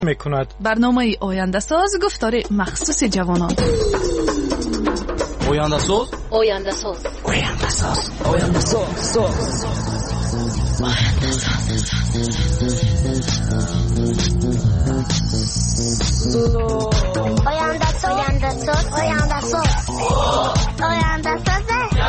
میکند. برنامه آینده ساز گفتار مخصوص جوانان. آینده ساز، آینده ساز، آینده ساز، آینده ساز، آینده ساز، آینده ساز، آینده ساز، آینده ساز.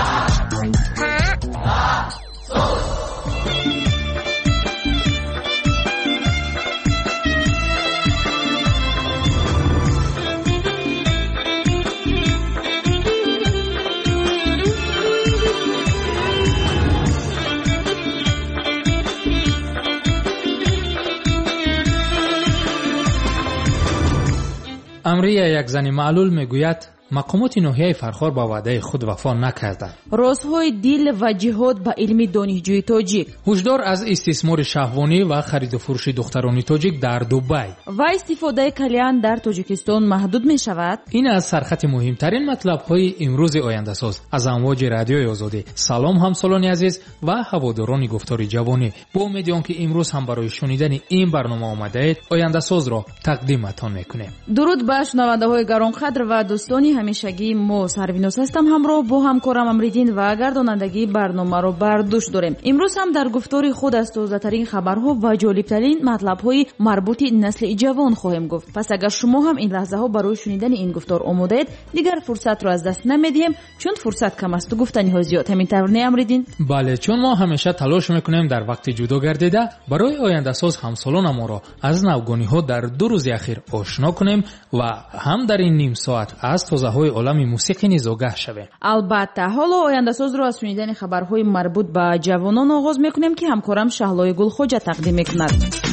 امریه یک زن معلول میگوید مقامات ناحیه فرخار با وعده خود وفا نکردند. رازهای دل و جهاد به علم دانشجوی تاجیک. هشدار از استثمار شهوانی و خرید و فروش دختران تاجیک در دبی. و استفاده کلیان در تاجیکستان محدود می شود. این از سرخط مهمترین مطلب های امروز آینده ساز از امواج رادیوی آزادی. سلام همسالان عزیز و هواداران گفتار جوانی. با امید آنکه امروز هم برای شنیدن این برنامه آمده اید آینده ساز را تقدیمتان میکنیم. درود به شنونده های گرانقدر و دوستانی همیشگی. ما سروینوس هستم، همراه با همکارم امریدین و گردانندگی برنامه رو بر دوش داریم. امروز هم در گفتار خود از تازه‌ترین خبرها و جالب‌ترین مطلب‌های مربوط نسل جوان خواهیم گفت. پس اگر شما هم این لحظه ها برای شنیدن این گفتار آماده اید، دیگر فرصت رو از دست نمیدیم چون فرصت کم است و گفتنی ها زیاد. همین طور نه امریدین؟ بله، چون ما همیشه تلاش میکنیم در وقت جدا گردیده برای آینده ساز همسالان ما را از نوگانی‌ها در 2 روز اخیر آشنا کنیم و هم در این نیم ساعت از تازه‌های عالم موسیقی نیز آگاه شویم. البته حالا آینده ساز رو از شنیدن خبرهای مربوط به جوانان آغاز میکنیم که همکارم شهلای گل خوجا تقدیم میکند.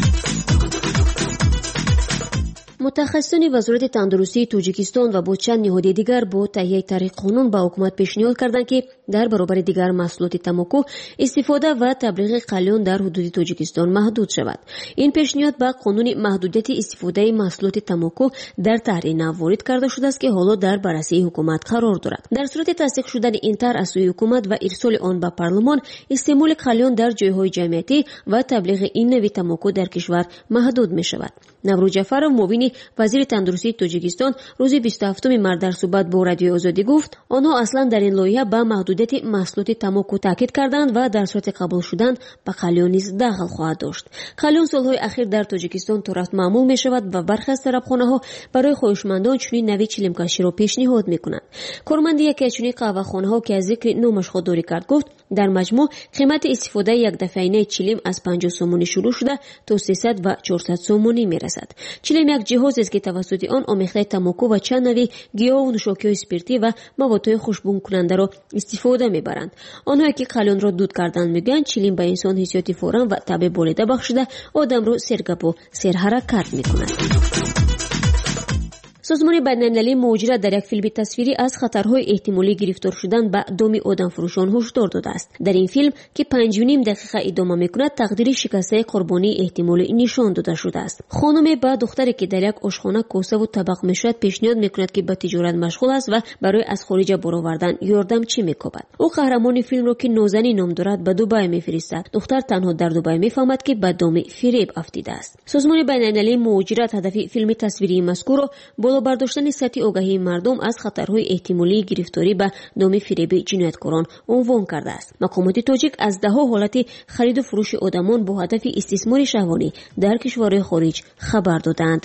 متخصصان وزارت تندرستی تاجیکستان و با چند نهاد دیگر با تهیه طرح قانون به حکومت پیشنهاد کردند که در برابر دیگر محصولات تمباکو استفاده و تبلیغ قلیان در حدود تاجیکستان محدود شود. این پیشنهاد به قانون محدودیت استفاده محصولات تمباکو در طرح نو وارد کرده شده است که حالا در بررسی حکومت قرار دارد. در صورت تصدیق شدن این طرح از سوی حکومت و ارسال آن به پارلمان، استعمال قلیان در جایهای جمعیتی و تبلیغ این نوع تمباکو در کشور محدود می شود. نوروز جعفرов معاون وزیر تندرستی تاجیکستان روز 27 مارس در صحبت با رادیو آزادی گفت آنها اصلا در این لایحه به محدودیت محصولات تمباکو تاکید کردند و در صورت قبول شدن به قلیان نیز دخل خواهد داشت. قلیان سالهای اخیر در تاجیکستان طرف معمول می شود و برخی از طرفخانه‌ها برای خواهشمندان چنین نوع چلیمکشی را پیشنهاد می کنند. کارمند یکی از چنین قهوه‌خانه‌ها که از ذکر نامش خودداری کرد گفت در مجموع قیمت استفاده یک دفعینه چلیم از 50 سومونی شروع شده تا 300 و 400 سومونی می رسد. چلیم یک جهاز است که توسط آن آمیخته تمباکو و چند نوع گیاه و نوشاکی‌های اسپریتی و موادهای خوشبو کننده را استفاده می‌برند. آنهایی که قلیان را دود کردند میگویند چلیم به انسان حسیات فوراً و طب بالیده بخشیده آدم را سرگپ و سرحرکت می‌کند. سازمان بین‌المللی مهاجرت در یک فیلم تصویری از خطرهای احتمالی گرفتار شدن به دام آدمفروشان هشدار داده است. در این فیلم که 5.5 دقیقه ادامه می‌کند تقدیر شکسته قربانی احتمالی نشان داده شده است. خانم با دختری که در یک آشخانه کوسه و طبق می‌شود پیشنهاد می‌کند که به تجارت مشغول است و برای از خارج برآوردن یاردم چی می‌کند. او قهرمان فیلم را که نازنین نام دارد به دبی می‌فرستد. دختر تنها در دبی می‌فهمد که به دام فریب افتیده است. سازمان بین‌المللی مهاجرت هدف فیلم تصویری مذکور را برداشتن سطح آگاهی مردم از خطرهای احتمالی گرفتاری به دام فریب جنایتکاران عنوان کرده است. مقامات تاجیک از ده‌ها حالت خرید و فروش آدمان با هدف استثمار شهوانی در کشورهای خارج خبر دادند.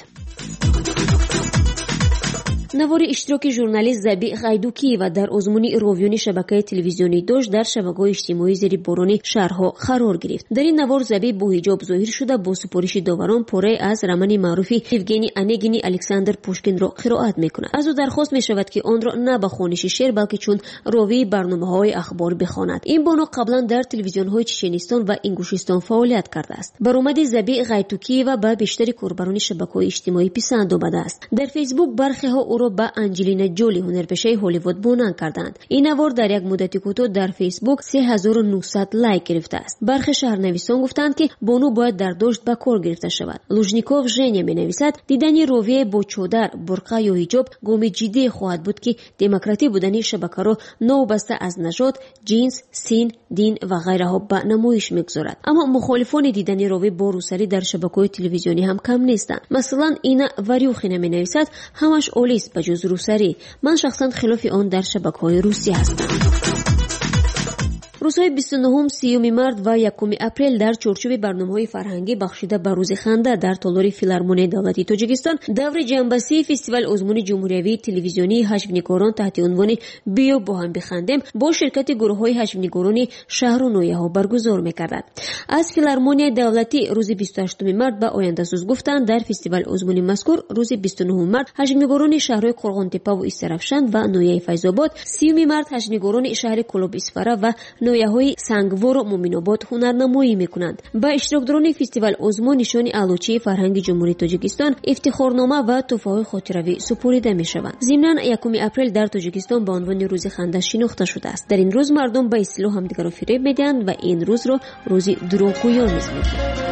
نوار اشتراک ژورنالیست زبی غیدوکی و در آزمون راویون شبکه تلویزیونی داشت در شبکه‌های اجتماعی زیر باران شهرها قرار گرفت. در این نوار زبی با حجاب ظاهر شده با سپارش داوران پاره از رمان معروف یوگنی انگینی الکساندر پوشکین را قرائت می‌کند. از او درخواست می‌شود که آن را نه به خوانش شعر بلکه چون راوی برنامه‌های اخبار بخواند. این بانو قبلا در تلویزیون‌های چچنستان و انگوشستان فعالیت کرده است. برآمد زبی غیدوکی و به بیشتر کاربران شبکه‌های اجتماعی پسند آمده است. در فیسبوک برخی‌ها او را به انجلینا جولی هنرپیشه هالیوود مانند کردند. این نوار در یک مدت کوتاه در فیسبوک 3900 لایک گرفته است. برخی شهرنویسان گفتند که بانو باید در دشت به کار گرفته شود. لوژنیکوف ژنیا می‌نویسد دیدن رویه با چادر، برقع یا حجاب گام جدی خواهد بود که دموکراتی بودن شبکه را نوبسته از نژاد، جنس، سن، دین و غیره ها به نمایش می‌گذارد. اما مخالفان دیدن روی با روسری در شبکه‌های تلویزیونی هم کم نیستند. مثلا اینا وریوخینا می‌نویسد همش اولیست بجز روسری. من شخصا خلاف آن در شبکه‌های روسی هستم. روزهای 29 30 مارد و 1 اپریل در چارچوب برنامه‌های فرهنگی بخشیده به روز خنده در تالار فیلارمونی دولتی تاجیکستان دور جنبندی فستیوال عضمون جمهوری تلویزیونی هشمنگاران تحت عنوان بیا با هم بخندیم با شرکت گروه‌های هشمنگاران شهر و نویه‌ها برگزار می‌کردند. از فیلارمونی دولتی روز 28 مارد به آینده سوز گفتند در فستیوال عضمون مذکور روز 29 مارد هشمنگاران شهرهای قرغانتپه و استرافشان و نویه فیض‌آباد، 30 مارد هشمنگاران شهر کلوب اسفاره و نویه‌های سنگوار و مومین‌آباد هنرنمایی می‌کنند. با اشتراکداران فستیوال عضمون نشان علوچه فرهنگ جمهوری تاجیکستان، افتخارنامه و تحفه‌های خاطروی سپرده می‌شوند. ضمناً 1 اپریل در تاجیکستان به عنوان روز خنده شناخته شده است. در این روز مردم به اصطلاح همدیگر را فریب می‌دهند و این روز را روز دروغگویان می‌دانند.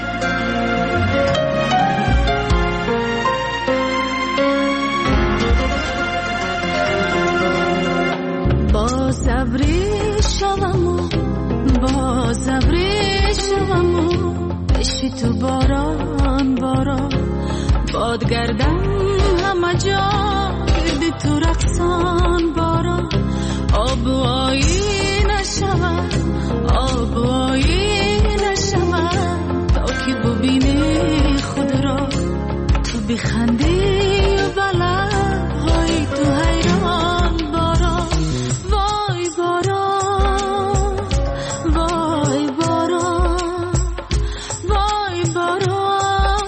با صبری شوم بشی تو باران باد گردم همه جا گردی تو رقصان باران آب و آیی نشود تا که ببینی خود را تو بخندی و بلای تو حیران باران وای باران وای باران وای باران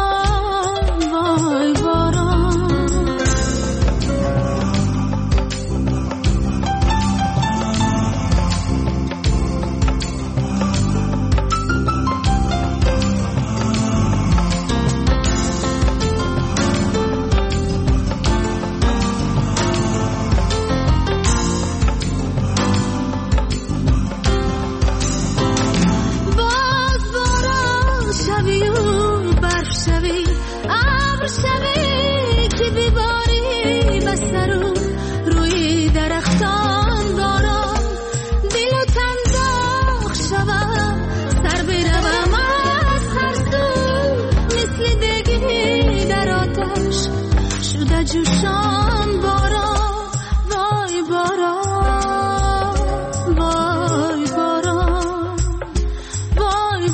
وای باران جوشان باران وای باران وای باران وای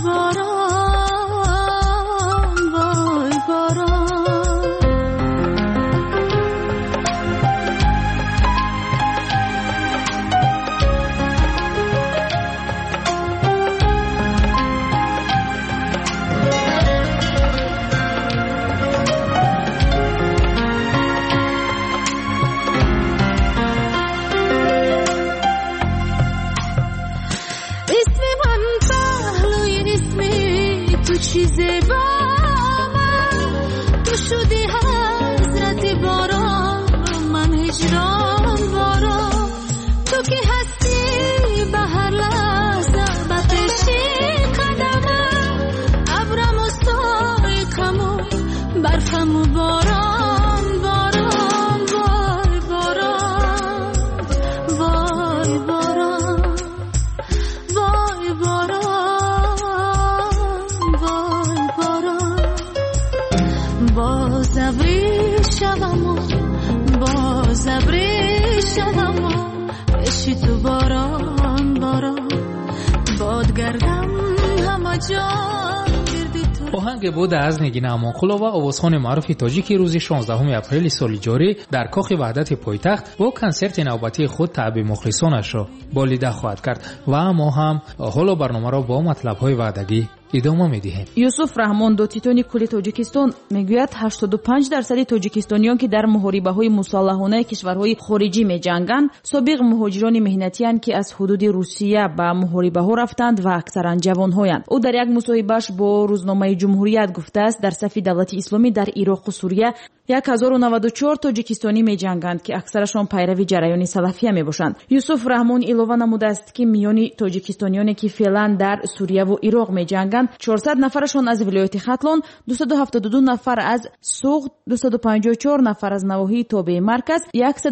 باران وای باران چیزی با من تو شدی حضرت باران من هجران باران تو که هستی به هر لحظه به پیشی قدمم ابرم و سایقم و برفم و باران باران وای باران وای باران وای باران باز ابری شوم بشی تو باران باد گردم همه جا گردی تو. آهنگ بود از نگین امانخولا و آوازخوان معروف تاجیکی روز 16 اپریل سال جاری در کاخ وحدت پایتخت با کنسرت نوبتی خود تعب مخلصانش را بالیده خواهد کرد و ما هم حالا برنامه را با مطلب‌های وعدگی ادامه می‌دهیم. یوسف رحمان دوتیتونی کل تاجیکستان میگوید 85% تاجیکستانیان که در محاربه‌های مسلحانه کشورهای خارجی می‌جنگند سابق مهاجران مهنتی‌اند که از حدود روسیه به محاربه‌ها رفتند و اکثرا جوان‌هایند. او در یک مصاحبه‌اش با روزنامه جمهوریت گفته است در صف دولت اسلامی در عراق و سوریه 1094 تاجیکستانی می‌جنگند که اکثرشان پیرو جریان سلفیه میباشند. یوسف رحمان علاوه نموده است که میان تاجیکستانیانی که فعلا در سوریه و عراق می‌جنگند 400 نفرشان از ولایت ختلان، 272 نفر از سوغد، 254 نفر از نواحی تابع مرکز،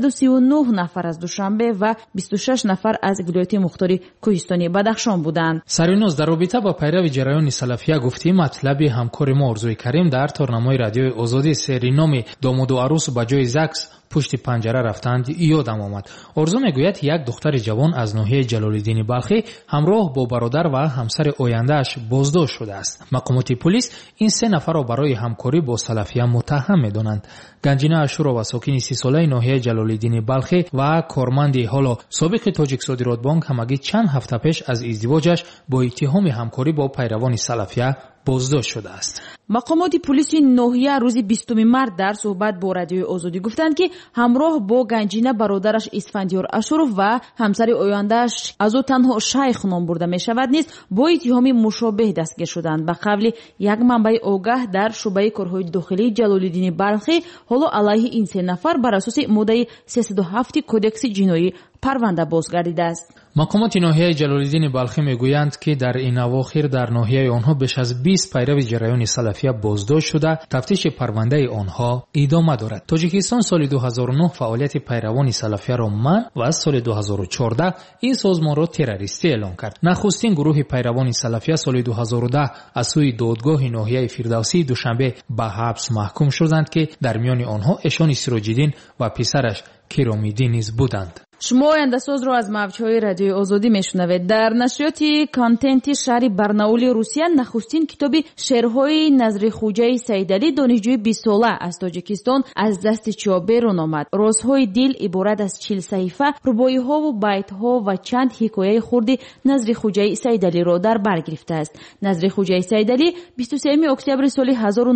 139 نفر از دوشنبه و 26 نفر از ولایت مختار کوهستانی بدخشان بودند. سرینوز در رابطه با پیرو جریان سلفیه گفتیم مطلب همکار ما ارزوی کریم در تورنمای رادیوی آزادی سری نام داماد و عروس با جای زکس پشت پنجره رفتند یادم آمد. ارزو میگوید یک دختر جوان از ناحیه جلال‌الدین بلخی همراه با برادر و همسر آینده‌اش بازداشت شده است. مقامات پلیس این 3 نفر را برای همکاری با سلفیه متهم می‌دانند. گنجینه اشورا و ساکن 30 ساله ناحیه جلال‌الدین بلخی و کارمند حالا سابق تاجیک صادرات بانک همگی چند هفته پیش از ازدواجش با اتهام همکاری با پیروان سلفیه بازداشت شده است. مقامات پلیس ناحیه روز 20 مارس در صحبت با رادیوی آزادی گفتند که همراه با گنجینه برادرش اسفندیار اشورов و همسر آینده‌اش از او تنها شیخ نام برده می شود نیز با اتهام مشابه دستگیر شدند. به قول یک منبع آگاه در شعبه کارهای داخلی جلال‌الدین بلخی حالا علیه این 3 نفر بر اساس ماده 307 کدکس جنایی پرونده بازگردیده است. مقامات ناحیه جلال‌الدین بلخی میگویند که در این اواخر در ناحیه آنها بیش از 20 پیرو جریان سلفیه بازداشت شده. تفتیش پرونده آنها ادامه دارد. تاجیکستان سال 2009 فعالیت پیروان سلفیه را منع و از سال 2014 این سازمان را تروریستی اعلام کرد. نخستین گروه پیروان سلفیه سال 2010 از سوی دادگاه ناحیه فردوسی دوشنبه به حبس محکوم شدند که در میان آنها اشان سراج‌الدین و پسرش کرامیدی نیز بودند. شما آینده‌ساز را از موج‌های رادیوی آزادی میشنوید. در نشریات کانتنت شهر برناول روسیه نخستین کتاب شعرهای نظری خوجه سیدعلی دانشجوی 20 ساله از تاجیکستان از دست چاپی رون آمد. رازهای دل عبارت از 40 صفحه رباعی‌ها و بیت‌ها و چند حکایه خردی نظری خوجه سیدعلی را در بر گرفته است. نظری خوجه سیدعلی 23 اکتبر سال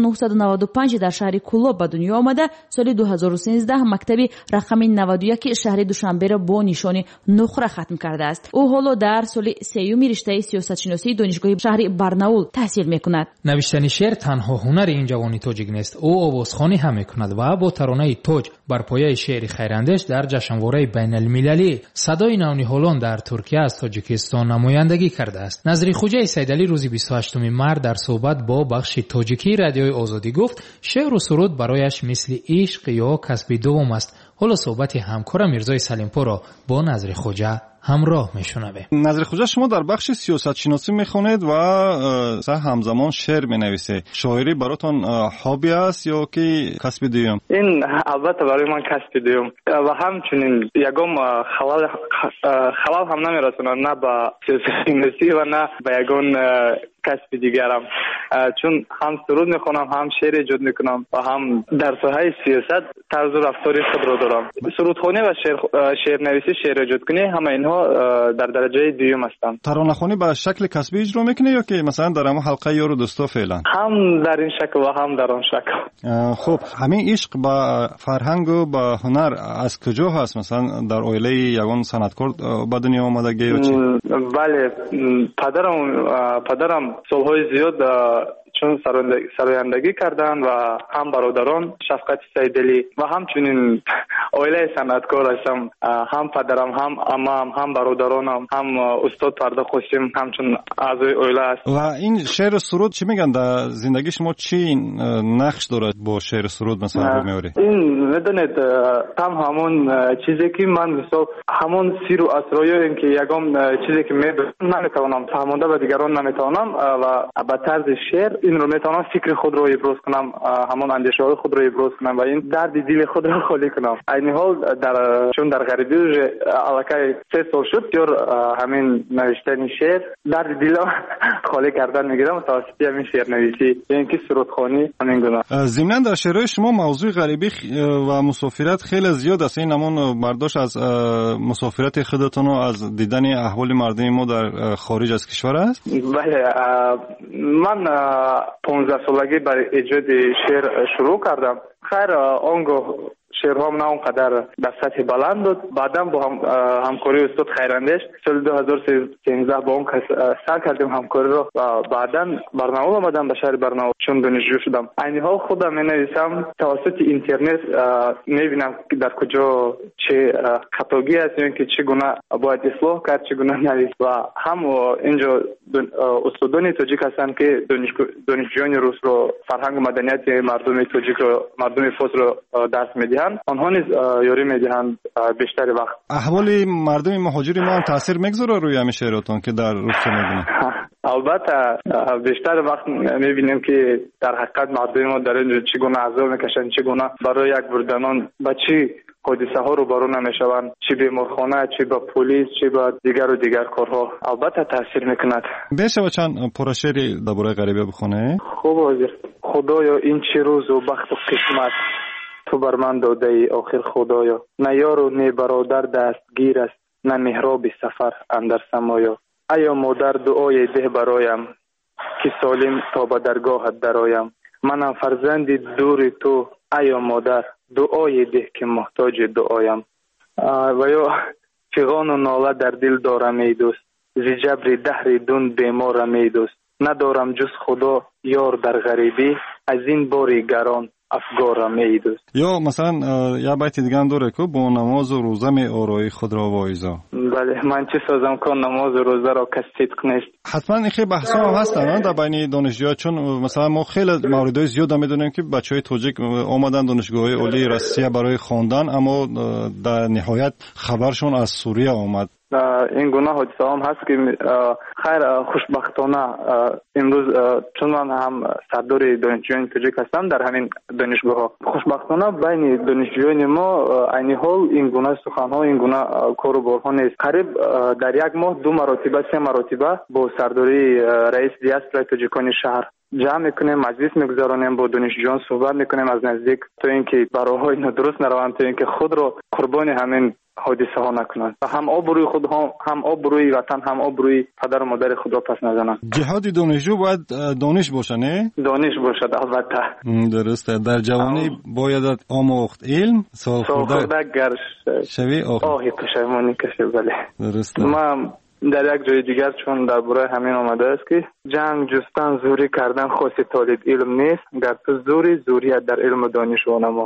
1995 در شهر کولاب به دنیا آمده. سال 2013 مکتب رقم 91 شهر دوشنبه با نشان نخره ختم کرده است. او حالا در سال 3 رشته سیاست شناسی دانشگاه شهر برناول تحصیل میکند. نوشتن شعر تنها هنر این جوانی تاجیک نیست. او آوازخوانی هم میکند و با ترانه تاج بر پایه شعر خیراندیش در جشنواره بین المللی صدای نونیهالان در ترکیه از تاجیکستان نمایندگی کرده است. نظری خوجه سیدعلی روز 28 مارس در صحبت با بخش تاجیکی رادیوی آزادی گفت شعر و سرود برایش مثل عشق یا کسب دوم است. حالا صحبت همکار میرزای سلیمپور را با نظری خوجه همراه میشنویم. نظری خوجه شما در بخش سیاست شناسی میخونید و همزمان شعر مینویسه. شاعری براتون هابی است یا که کسب دوم؟ این البته برای من کسب دوم و همچنین یگام خلال هم نمیرسونم نه با سیاست شناسی و نه با یگان کسب دیگرم، چون هم سرود میخونم هم شعر ایجاد میکنم و هم در ساحه سیاست طرز رفتاری خود را دارم. سرودخوانی و شعر نویسی، شعر ایجاد کنی همه اینها در درجه دوم هستند. ترانه خوانی به شکل کسبی اجرا میکنی یا که مثلا در همون حلقه یار و دوستا فعلا؟ هم در این شکل و هم در آن شکل. خب همین عشق با فرهنگ و با هنر از کجا هست؟ مثلا در اویله یگان صنعتکار به دنیا آمدگی یا چی؟ بله، پدرم سالهای زیاد چون سرایندگی کردن و هم برادران شفقت سیدعلی و همچنین عائله صنعتکار هستم. هم پدرم هم عمم هم برادرانم هم استاد فردا خوشیم همچون اعضای عائله است. و این شعر سرود چی میگن در زندگی شما؟ چی نقش دارد با شعر سرود مثلا میوری؟ این میدونید هم همون چیزی که من مثلا همون سیر و اسرار این که یگام چیزی که نمیتونم فهمونده به دیگران نمیتونم و به طرز شعر این رو میتونم فکر خود رو ابراز کنم، همون اندیشه های خود رو ابراز کنم و این درد دل خود رو خالی کنم. این حال چون در غریبی علاقه 3 سال شد یا همین نوشتن شعر درد دل خالی کردن میگیرم توسط همین شعر نویسی، یعنی که سرودخوانی همین گونه. ضمناً در شعرهای شما موضوع غریبی و مسافرت خیلی زیاد است. این همون برداشت از مسافرت خودتون و از دیدن احوال مردم ما در خارج از کشور است؟ بله، من 15 سالگی برای ایجاد شعر شروع کردم. خیر آنگاه شعرهام نه اونقدر در سطح بلند بود. بعدم با همکاری استاد خیراندیش سال 2013 با اون سر کردیم همکاری رو و بعداً برنامه آمدم به شهر برنامه چون دانشجو شدم. این حال خودم می-نویسم توسط اینترنت میبینم در کجا چه خطاگی است یا اینکه چگونه باید اصلاح کرد چگونه نویس و هم اینجا استادان تاجیک هستند که دانشجویان روس رو فرهنگ و مدنیت مردم تاجیک رو مردم فارس رو درس میدهند. آنها نیز یاری میدهند بیشتر وقت. احوال مردم مهاجر ما تاثیر میگذاره روی همین شعراتون که در روسیه میبینیم؟ البته بیشتر وقت میبینیم که در حقیقت مردم ما در اینجا چگونه عذاب میکشند، چگونه برای یک بردنان با چی حادثه ها رو برون نمیشوند، چی بیمارخانه، چی با پلیس، چی با دیگر و دیگر کارها. البته تاثیر میکند. بشه چند پرشعری درباره غریبه بخونه؟ خوب حاضر. خدایا این چه روز و بخت و قسمت تو بر من داده ای آخر خدایا، نه یار و نه برادر دستگیر است، نه محراب سفر اندر سمایا. ایا مادر دعای ده برایم که سالم تا به درگاهت درایم، منم فرزند دور تو ایا مادر دعای ده که محتاج دعایم. و یا فغان و ناله در دل دارم ای دوست، ز جبر دهر دون بیمارم ای دوست، ندارم جز خدا یار در غریبی، از این باری گران افگارم ای دوست. یا مثلا یا بیت دیگه هم داره که با نماز و روزه می آرایی خود را وایزا. بله، من چه سازم که نماز و روزه را کس صدق نیست. حتما این خیلی بحث هم هستن در بین دانشجوها، چون مثلا ما خیلی موردهای زیاد میدونیم که بچهای تاجیک آمدن دانشگاه‌های عالی روسیه برای خواندن، اما در نهایت خبرشون از سوریه آمد. این گناه حادثه هم هست که خیر خوشبختانه امروز چون من هم سردار دانشجویان تاجیک هستم در همین دانشگاه ها، خوشبختانه بین دانشجویان ما این حال این گناه سخن ها این گناه کاروبار ها نیست. قریب در یک ماه 2 مرتبه 3 مرتبه با سرداری رئیس دیاسپورای تاجیکان شهر جمع میکنیم، مجلس میگذارونیم، با دانشجویان صحبت میکنیم از نزدیک تا اینکه براهای ندرست نروند، تا اینکه خود رو قربانی همین حادثه ها نکنند. هم آبروی خود هم آبروی وطن هم آبروی پدر و مادر خود را پس نزنند. جهاد دانشجو باید دانش باشه، نه؟ دانش باشد البته. درسته. در جوانی باید آموخت علم، سالخورده گر شوی آهی پشیمانی کشه. بله درسته. ما در یک جای دیگر چون درباره همین آمده است که جنگ جستن زوری کردن خاص طالب علم نیست، گر تو زوریت در علم و دانش و نما.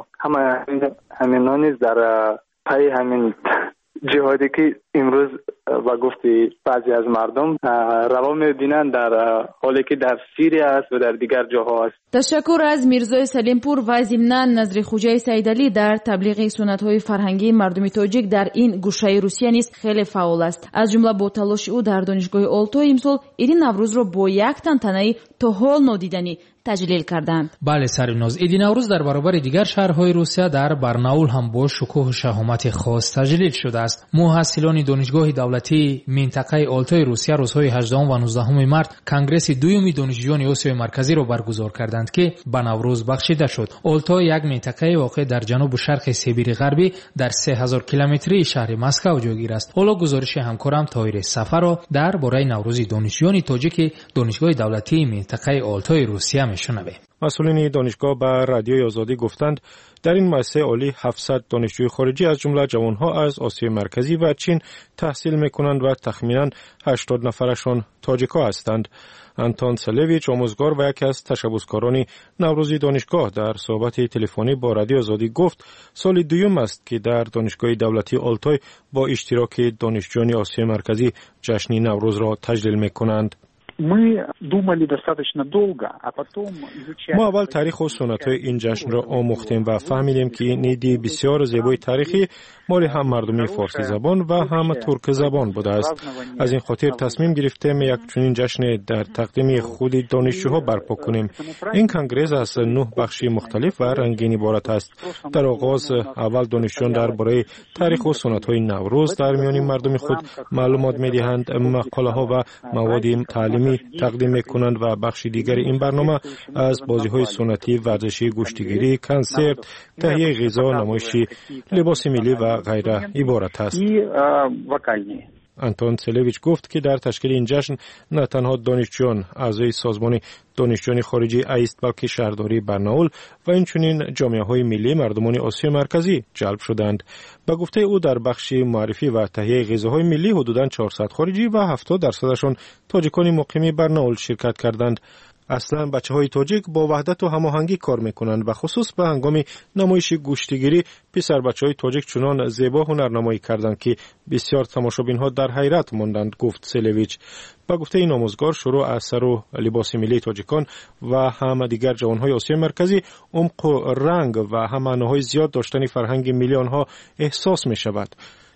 همین نیست در پای همین جهادی که امروز و گفتی بعضی از مردم روا می‌بینند در حالی که در سوریه است و در دیگر جاها است. تشکر از میرزای سلیمپور و ضمناً نظری خوجای سیدعلی در تبلیغ سنت‌های فرهنگی مردم تاجیک در این گوشه روسیه نیز خیلی فعال است. از جمله با تلاش او در دانشگاه آلتای امسال عید نوروز را با یک تنتنه تا حال نادیدنی تجلیل کردند. بله سریناز، عید نوروز در برابر دیگر شهرهای روسیه در برناول هم با شکوه و شهامت خاص تجلیل شده است. محصلان دانشگاه دولتی منطقه آلتای روسیه روزهای 18 و 19 مارس کنگرس دوم دانشجویان آسیای مرکزی را برگزار کردند که به نوروز بخشیده شد. آلتا یک منطقه واقع در جنوب و شرق سیبیر غربی در 3000 کیلومتری شهر مسکو جایگیر است. حالا گزارش همکارم طاهر سفر را درباره نوروز دانشجویان تاجیک دانشگاه دولتی منطقه آلتای روسیه میشنویم. مسئولین دانشگاه به رادیوی آزادی گفتند در این مؤسسه عالی 700 دانشجوی خارجی از جمله جوانها از آسیای مرکزی و چین تحصیل میکنند و تخمینا 80 نفرشان تاجیک‌ها هستند. انتون سلیویچ آموزگار و یکی از تشبثکاران نوروزی دانشگاه در صحبت تلفنی با رادیو آزادی گفت سال دوم است که در دانشگاه دولتی آلتای با اشتراک دانشجویان آسیای مرکزی جشن نوروز را تجلیل میکنند. ما اول تاریخ و سنت‌های این جشن را آموختیم و فهمیدیم که این ایده بسیار زیبای تاریخی مال هم مردمی فارسی زبان و هم ترک زبان بوده است. از این خاطر تصمیم گرفتیم یک چنین جشن در تقدیم خود دانشجوها برپا کنیم. این کنگره از 9 بخش مختلف و رنگین عبارت است. در آغاز اول دانشجویان درباره تاریخ و سنت‌های نوروز در میان مردم خود معلومات می‌دهند، مقاله‌ها و مواد تعلیمی تقدیم می‌کنند و بخش دیگر این برنامه از بازی‌های سنتی، ورزشی، گوشتگیری، کنسرت، تهیه غذا، نمایش لباس ملی و غیره عبارت است. آنتون سلویچ گفت که در تشکیل این جشن نه تنها دانشجویان اعضای سازمان دانشجویان خارجی است بلکه شهرداری برناول و اینچنین جامعه‌های ملی مردمان آسیا مرکزی جلب شدند. به گفته او در بخش معرفی و تهیه غذاهای ملی حدوداً 400 خارجی و 70% تاجیکان مقیم برناول شرکت کردند. اصلا بچه‌های تاجیک با وحدت و هماهنگی کار میکنند و خصوص به هنگام نمایش گوشتگیری پسر بچه‌های تاجیک چنان زیبا هنرنمایی کردند که بسیار تماشابین‌ها در حیرت ماندند، گفت سلویچ. با گفته این آموزگار شروع از سر و لباس ملی تاجیکان و هم دیگر جوانهای آسیا مرکزی عمق و رنگ و هم معناهای زیاد داشتن فرهنگ ملی آنها احساس می شود.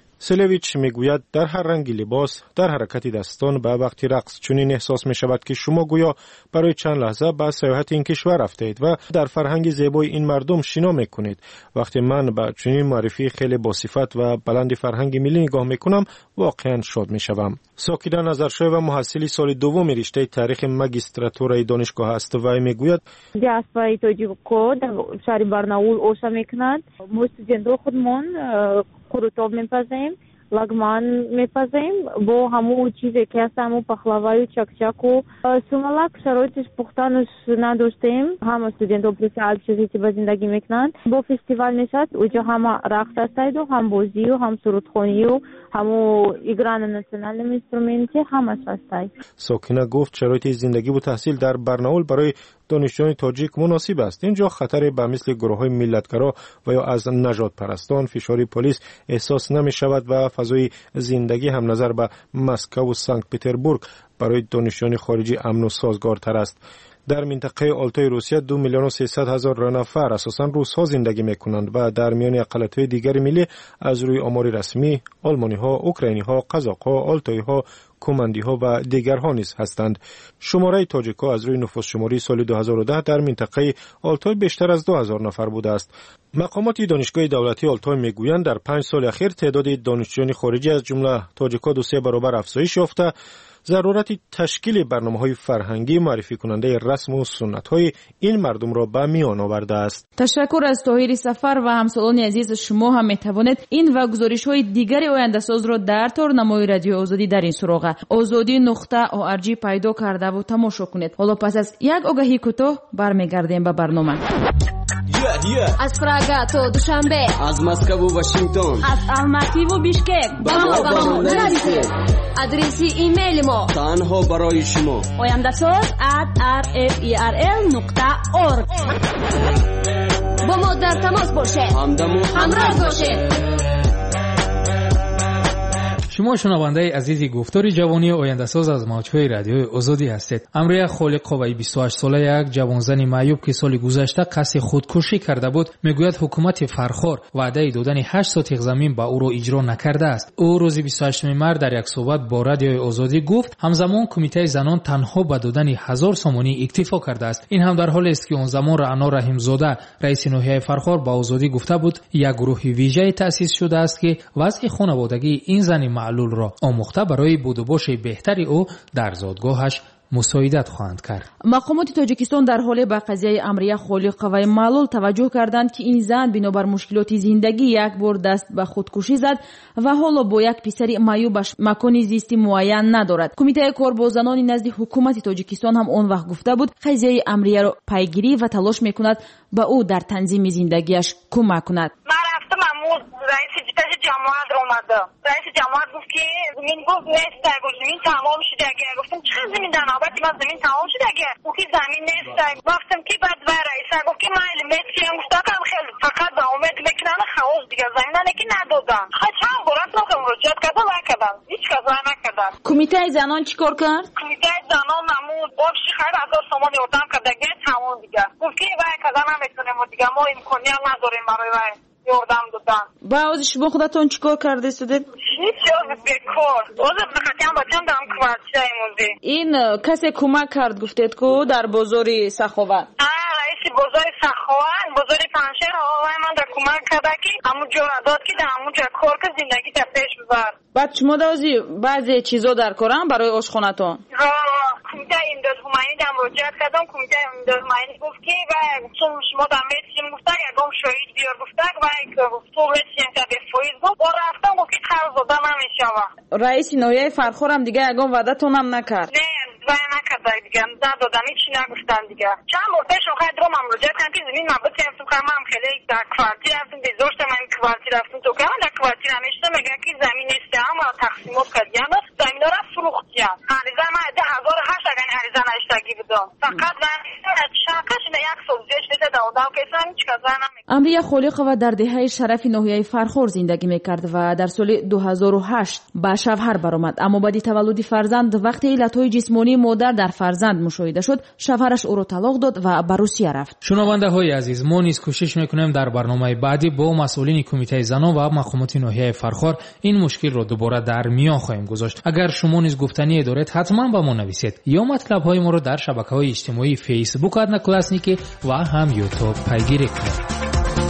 سلویچ میگوید در هر رنگ لباس، در حرکت دستان و وقتی رقص چنین احساس می شود که شما گویا برای چند لحظه به سیاحت این کشور رفتید و در فرهنگ زیبای این مردم شنا می کنید. وقتی من به چنین معرفی خیلی باصفت و بلند فرهنگ ملی نگاه می کنم واقعا شاد می شوم. ساکیدا نظرشاه و محصل سال دوم رشته تاریخ ماگیستراتورای دانشگاه است و میگوید دیاسپورای توجیکو در شهر برناول اوشا میکنند. ما استودنت‌ها خودمون قروتاب میپزیم، لگمان میپزیم با همو چیزی که هست، همو پخلاوای چکچک و سومالک شرایطش پختنش نداشتیم. هم استودنت‌ها پرسیال چیزی که به زندگی میکنند. با فستیوال نشست اونجا هم رقص هستید و هم بازی و هم سرودخوانی و همو ایگران ناسیونال اینسترومنتی همش هستید. ساکنه گفت شرایط زندگی و تحصیل در برناول برای دانشجویان تاجیک مناسب است. اینجا خطر به مثل گروه‌های ملتگرا و یا از نژاد پرستان، فشار پلیس احساس نمی شود و فضای زندگی هم نظر به مسکو و سنت پتربورگ برای دانشجویان خارجی امن و سازگارتر است. در منطقه آلتای روسیه 2,300,000 نفر اساساً روس‌ها زندگی می‌کنند و در میان اقلیت‌های دیگر ملی از روی آمار رسمی آلمانی‌ها، اوکراینی‌ها، قزاق‌ها، آلتایی‌ها، کومندی‌ها و دیگرها نیز هستند. شماره تاجیک‌ها از روی نفوس شماری سال 2010 در منطقه آلتای بیشتر از 2,000 نفر بوده است. مقامات دانشگاه دولتی آلتای میگویند در 5 سال اخیر تعداد دانشجویان خارجی از جمله تاجیک‌ها 2-3 برابر افزایش یافته. ضرورت تشکیل برنامه‌های فرهنگی معرفی کننده رسم و سنت‌های این مردم را به میان آورده است. تشکر از طاهر سفر و همسالان عزیز. شما هم میتوانید این و گزارش‌های دیگر آینده ساز را در تارنمای رادیو آزادی در این سراغ azadi.org پیدا کرده و تماشا کنید. حالا پس از یک آگهی کوتاه برمیگردیم به برنامه. از پراگ تا دوشنبه، از مسکو و واشنگتن، از الماتی و بیشکک، آدرس ایمیل ما تنها برای شما oyandasaz@rferl.org. با ما در تماس باشید، همراه باشید. شما شنونده عزیزی گفتار جوانی آینده ساز از موج‌های رادیوی آزادی هستید. امروز خالق قوی 28 ساله یک جوانزن معیوب که سال گذشته قصد خودکشی کرده بود میگوید حکومت فرخار وعده دادن 8 سوتیق زمین به او را اجرا نکرده است. او روز 28 مارس در یک صحبت با رادیوی آزادی گفت همزمان کمیته زنان تنها به دادن 1000 سومانی اکتفا کرده است. این هم در حالی است که اون زمان رعنا رحیم‌زاده رئیس ناحیه فرخار با آزادی گفته بود یک گروه ویژه تأسیس شده است که وضع خانوادگی این زن معلول را آموخته برای بود و باش بهتری او در زادگاهش مساعدت خواهند کرد. مقامات تاجیکستان در حال به قضیه امریه خالق قوی معلول توجه کردند که این زن بنابر مشکلات زندگی یک بار دست به خودکشی زد و حالا با یک پسر معیوبش مکان زیستی معین ندارد. کمیته کار با زنان نزد حکومت تاجیکستان هم اون وقت گفته بود قضیه امریه را پیگیری و تلاش میکند به او در تنظیم زندگیش کمک کند. رئیس جماعت اومده. رئیس جماعت گفت که زمین گفت نیست، گفت زمین تمام شده. گفتم چه زمین در نوبت من زمین تمام شده؟ گفت که زمین نیست. گفتم که بعد و رئیس گفت که من علمت که مستقیم خیلی فقط به امید میکنن خواست دیگه زمین که ندادن. چند بار رفتم که مراجعت کردم نکردم، هیچ کس نکرد. کردن. کمیته زنان چیکار کرد؟ کمیته زنان نمود بخشی خیر 1000 تومان یردم کرد دیگه تمام دیگه. گفت که وای کذا نمیتونیم دیگه ما امکانیت نداریم برای وای یردم دادن. بعد شما خودتون چیکار کرده استودید؟ هیچ چیز بیکار. اوضاع بخاطر بچه‌ام دارم کوارتیر ایموزی. این کسی کمک کرد گفتید که در بازار سخاوت. رئیس بازار سخاوت بازار پنجشیر آقای من در کمک کرد که همونجا داد که در همونجا کار که زندگی در پیش ببر. بعد شما دوزی بعضی چیزا در کارن برای آشخونتون. کمیته امداد همایی دم مراجعه کردم. کمیته امداد همایی گفت که و چون شما در میتیم گفتن یکم شهید بیار گفتن و تو میتیم که به فویز گفت و رفتم گفت که قرض دادن نمیشوه. رئیس ناحیه فرخورم دیگه یکم وعدتون هم نکرد. نه وای نکرد دیگه ندادن هیچی نگفتن دیگه. چند بار پیش خواهد رو من مراجعه کردم که زمین نبود تیم که من خیلی در کوارتیر رفتم بزرگش من کوارتیر رفتم تو که من در کوارتیر همیشه میگه که زمین است اما تقسیمات کردیم زمین را فروختیم. عریضه من 1008 اگر عریضه نشتگی بدم فقط من شاکش نه یک سوزیش بده دادم که اصلا هیچ کار نمیکنه. امریه خالقova در دهه شرف ناحیه فرخور زندگی میکرد و در سال 2008 به شوهر برآمد، اما بعد تولد فرزند وقتی علتهای جسمانی مادر در فرزند مشاهده شد شوهرش او را طلاق داد و به روسیه رفت. شنونده های عزیز، ما نیز کوشش میکنیم در برنامه بعدی با مسئولین کمیته زنان و مقامات ناحیه فرخار این مشکل را دوباره در میان خواهیم گذاشت. اگر شما نیز گفتنی دارید حتما به ما نویسید یا مطلب های ما را در شبکه‌های اجتماعی فیسبوک ادناکلاسنیکی و هم یوتیوب پیگیری کنید.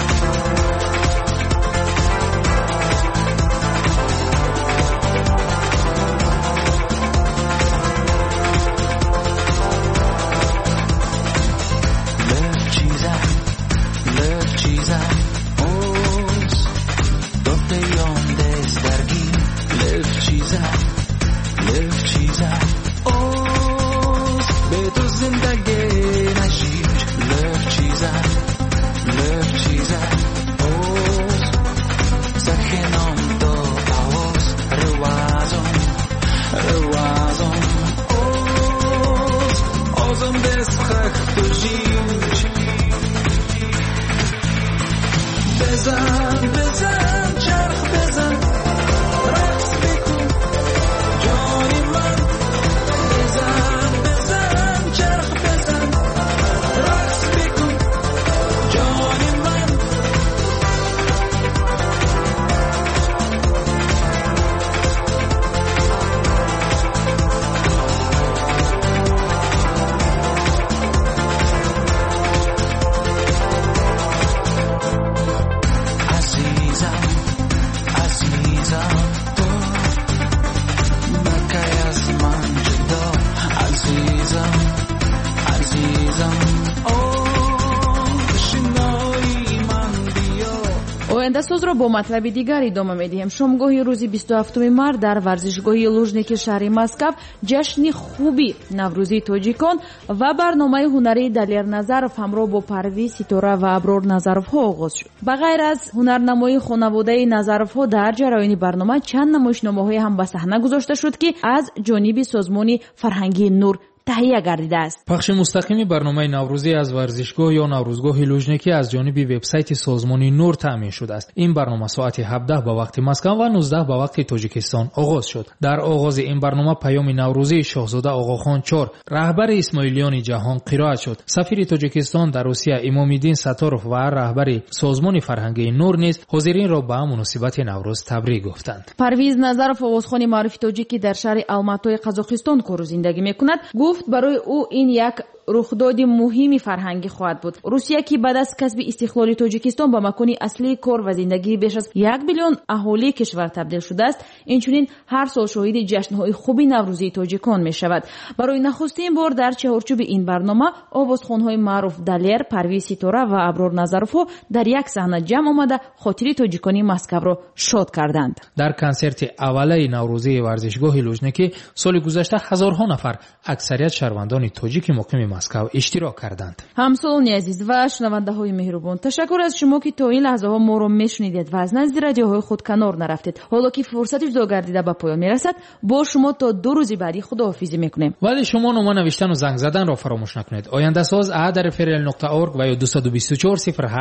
آینده‌ساز را با مطلب دیگر ادامه می‌دهیم. شامگاه روز 27 مارس در ورزشگاه لوژنیک شهر مسکو جشن خوبی نوروزی تاجیکان و برنامه هنری دلیر نظرов همراه با پرویز ستاره و ابرار نظرовها آغاز شد. بغیر از هنرنمایی خانواده نظرовها در جریان برنامه چند نمایشنامه‌های هم به صحنه گذاشته شد که از جانب سازمان فرهنگی نور تهیه گردیده است. پخش مستقیم برنامه نوروزی از ورزشگاه یا نوروزگاه لوژنیکی از جانب وبسایت سازمان نور تامین شده است. این برنامه ساعت 17 به وقت مسکو و 19 به وقت تاجیکستان آغاز شد. در آغاز این برنامه پیام نوروزی شاهزاده آقاخان 4 رهبر اسماعیلیان جهان قرائت شد. سفیر تاجیکستان در روسیه امام‌الدین ستاروف و رهبر سازمان فرهنگی نور نیز حاضرین را به مناسبت نوروز تبریک گفتند. پرویز نظرов آوازخوان معروف تاجیکی در شهر الماتای قزاقستان کار زندگی می‌کند گفت برای او این یک رخداد مهمی فرهنگی خواهد بود. روسیه که بعد از کسب استقلال تاجیکستان به مکان اصلی کار و زندگی بیش از 1 میلیون اهالی کشور تبدیل شده است، اینچنین هر سال شاهد جشن‌های خوبی نوروزی تاجیکان می‌شود. برای نخستین بار در چهارچوب این برنامه آوازخوان‌های معروف دلیر، پرویز ستاره و ابرار نظرовها در یک صحنه جمع آمده خاطر تاجیکانی مسکو را شاد کردند. در کنسرت اوله نوروزی ورزشگاه لوژنیکی سال گذشته هزارها نفر اکثریت شهروندان تاجیک مقیم مسکو اشتراک کردند. همسایگان عزیز و شنونده های مهربان، تشکر از شما که تا این لحظه ها ما را میشنیدید و از نزد رادیوهای خود کنار نرفتید. حالا که فرصت جدا گردیده به پایان میرسد، با شما تا 2 روز بعدی خداحافظی میکنیم. ولی شما نام نوشتن و زنگ زدن را فراموش نکنید. آینده ساز @ferel.org و یا 224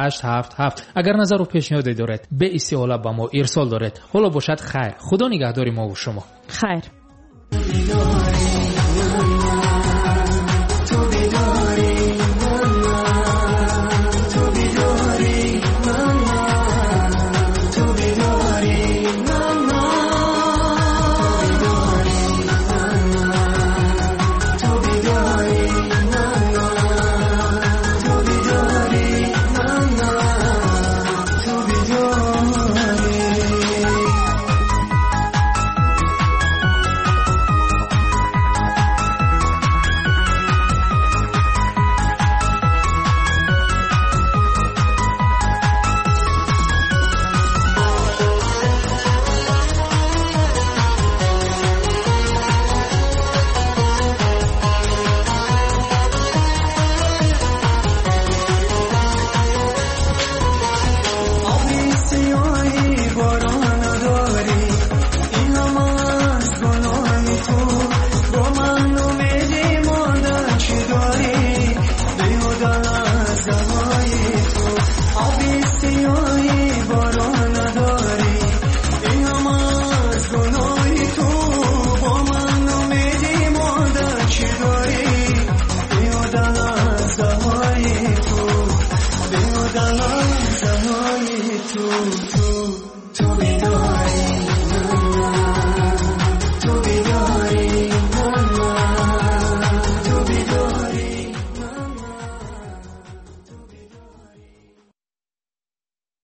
0877. اگر نظر و پیشنهادی دارید به استحاله به ما ارسال دارید. حالا باشد خیر. خدا نگهدار ما و شما. خیر. تو